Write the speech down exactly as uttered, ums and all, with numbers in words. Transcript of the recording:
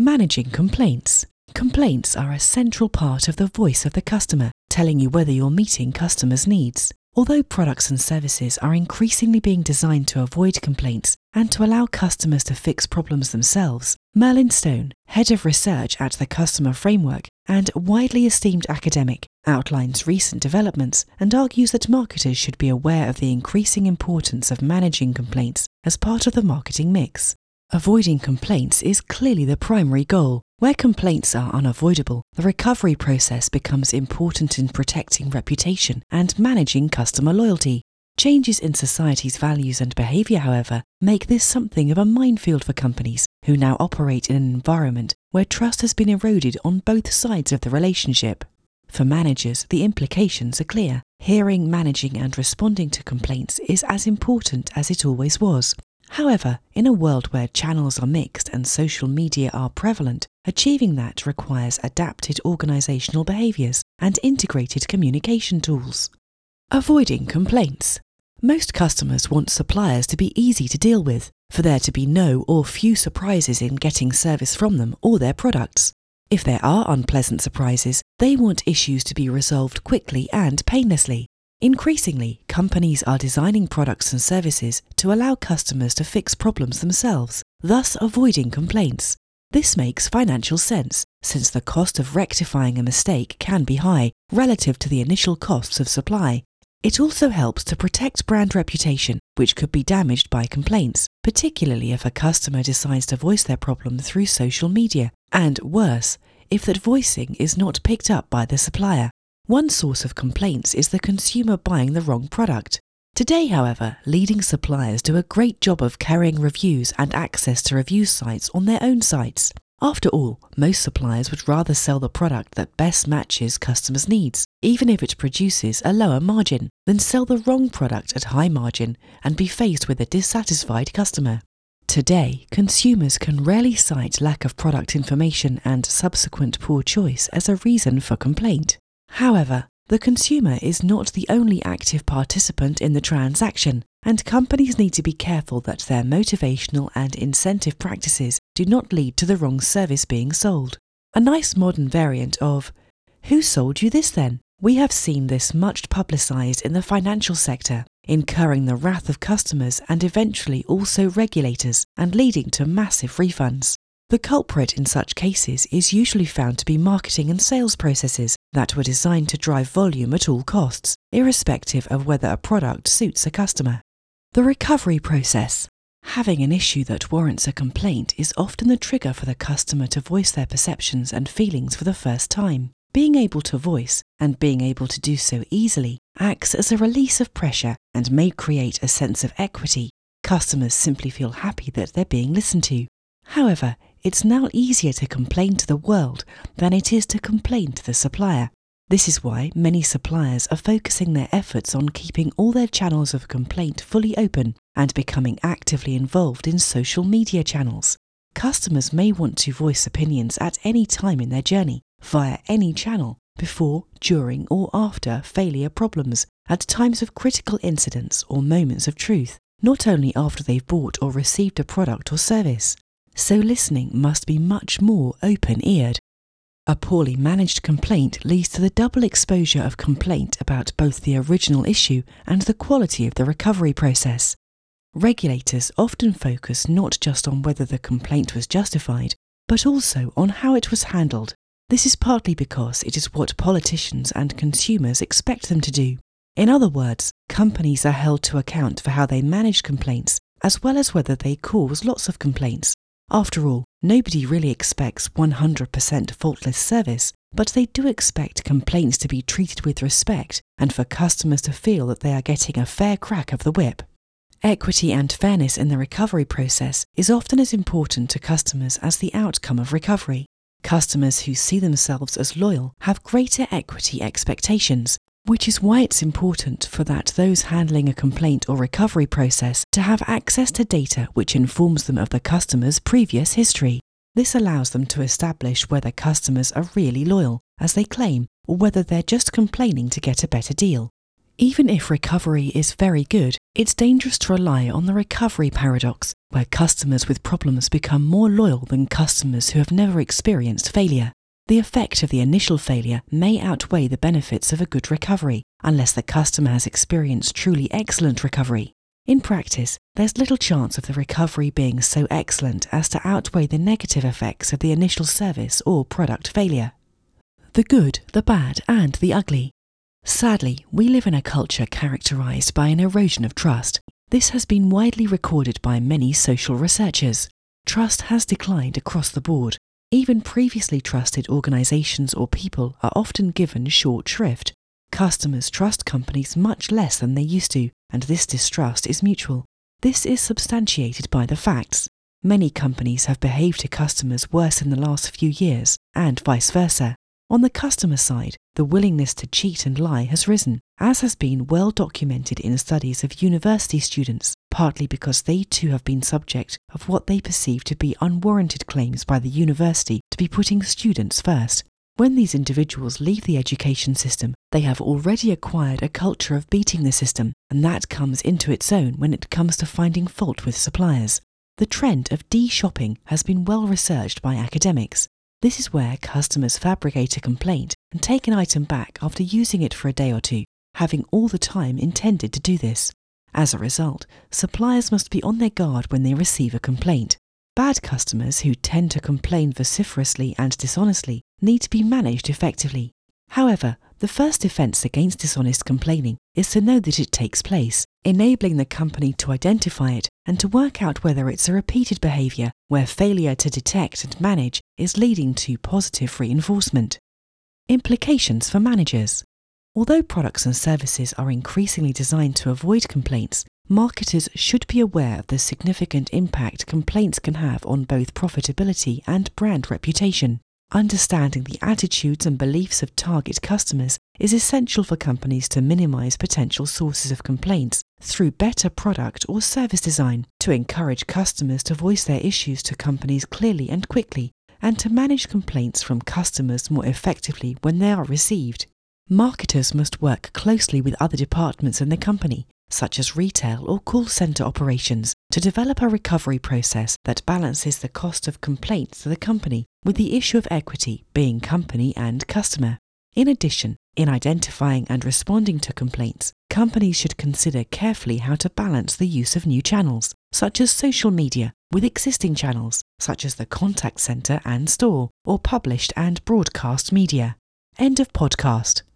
Managing complaints. Complaints are a central part of the voice of the customer, telling you whether you're meeting customers' needs. Although products and services are increasingly being designed to avoid complaints and to allow customers to fix problems themselves, Merlin Stone, head of research at the Customer Framework and widely esteemed academic, outlines recent developments and argues that marketers should be aware of the increasing importance of managing complaints as part of the marketing mix. Avoiding complaints is clearly the primary goal. Where complaints are unavoidable, the recovery process becomes important in protecting reputation and managing customer loyalty. Changes in society's values and behaviour, however, make this something of a minefield for companies who now operate in an environment where trust has been eroded on both sides of the relationship. For managers, the implications are clear. Hearing, managing and responding to complaints is as important as it always was. However, in a world where channels are mixed and social media are prevalent, achieving that requires adapted organisational behaviours and integrated communication tools. Avoiding complaints. Most customers want suppliers to be easy to deal with, for there to be no or few surprises in getting service from them or their products. If there are unpleasant surprises, they want issues to be resolved quickly and painlessly. Increasingly, companies are designing products and services to allow customers to fix problems themselves, thus avoiding complaints. This makes financial sense, since the cost of rectifying a mistake can be high relative to the initial costs of supply. It also helps to protect brand reputation, which could be damaged by complaints, particularly if a customer decides to voice their problem through social media, and worse, if that voicing is not picked up by the supplier. One source of complaints is the consumer buying the wrong product. Today, however, leading suppliers do a great job of carrying reviews and access to review sites on their own sites. After all, most suppliers would rather sell the product that best matches customers' needs, even if it produces a lower margin, than sell the wrong product at high margin and be faced with a dissatisfied customer. Today, consumers can rarely cite lack of product information and subsequent poor choice as a reason for complaint. However, the consumer is not the only active participant in the transaction, and companies need to be careful that their motivational and incentive practices do not lead to the wrong service being sold. A nice modern variant of, "Who sold you this then?" We have seen this much publicised in the financial sector, incurring the wrath of customers and eventually also regulators, and leading to massive refunds. The culprit in such cases is usually found to be marketing and sales processes that were designed to drive volume at all costs, irrespective of whether a product suits a customer. The recovery process. Having an issue that warrants a complaint is often the trigger for the customer to voice their perceptions and feelings for the first time. Being able to voice, and being able to do so easily, acts as a release of pressure and may create a sense of equity. Customers simply feel happy that they're being listened to. However, it's now easier to complain to the world than it is to complain to the supplier. This is why many suppliers are focusing their efforts on keeping all their channels of complaint fully open and becoming actively involved in social media channels. Customers may want to voice opinions at any time in their journey, via any channel, before, during or after failure problems, at times of critical incidents or moments of truth, not only after they've bought or received a product or service. So listening must be much more open-eared. A poorly managed complaint leads to the double exposure of complaint about both the original issue and the quality of the recovery process. Regulators often focus not just on whether the complaint was justified, but also on how it was handled. This is partly because it is what politicians and consumers expect them to do. In other words, companies are held to account for how they manage complaints, as well as whether they cause lots of complaints. After all, nobody really expects one hundred percent faultless service, but they do expect complaints to be treated with respect and for customers to feel that they are getting a fair crack of the whip. Equity and fairness in the recovery process is often as important to customers as the outcome of recovery. Customers who see themselves as loyal have greater equity expectations, which is why it's important for that those handling a complaint or recovery process to have access to data which informs them of the customer's previous history. This allows them to establish whether customers are really loyal, as they claim, or whether they're just complaining to get a better deal. Even if recovery is very good, it's dangerous to rely on the recovery paradox, where customers with problems become more loyal than customers who have never experienced failure. The effect of the initial failure may outweigh the benefits of a good recovery, unless the customer has experienced truly excellent recovery. In practice, there's little chance of the recovery being so excellent as to outweigh the negative effects of the initial service or product failure. The good, the bad, and the ugly. Sadly, we live in a culture characterized by an erosion of trust. This has been widely recorded by many social researchers. Trust has declined across the board. Even previously trusted organizations or people are often given short shrift. Customers trust companies much less than they used to, and this distrust is mutual. This is substantiated by the facts. Many companies have behaved to customers worse in the last few years, and vice versa. On the customer side, the willingness to cheat and lie has risen, as has been well documented in studies of university students, partly because they too have been subject of what they perceive to be unwarranted claims by the university to be putting students first. When these individuals leave the education system, they have already acquired a culture of beating the system, and that comes into its own when it comes to finding fault with suppliers. The trend of de-shopping has been well researched by academics. This is where customers fabricate a complaint and take an item back after using it for a day or two, having all the time intended to do this. As a result, suppliers must be on their guard when they receive a complaint. Bad customers who tend to complain vociferously and dishonestly need to be managed effectively. However, the first defense against dishonest complaining is to know that it takes place, enabling the company to identify it and to work out whether it's a repeated behavior where failure to detect and manage is leading to positive reinforcement. Implications for managers. Although products and services are increasingly designed to avoid complaints, marketers should be aware of the significant impact complaints can have on both profitability and brand reputation. Understanding the attitudes and beliefs of target customers is essential for companies to minimize potential sources of complaints through better product or service design, to encourage customers to voice their issues to companies clearly and quickly, and to manage complaints from customers more effectively when they are received. Marketers must work closely with other departments in the company, such as retail or call center operations, to develop a recovery process that balances the cost of complaints to the company with the issue of equity being company and customer. In addition, in identifying and responding to complaints, companies should consider carefully how to balance the use of new channels, such as social media, with existing channels, such as the contact center and store, or published and broadcast media. End of podcast.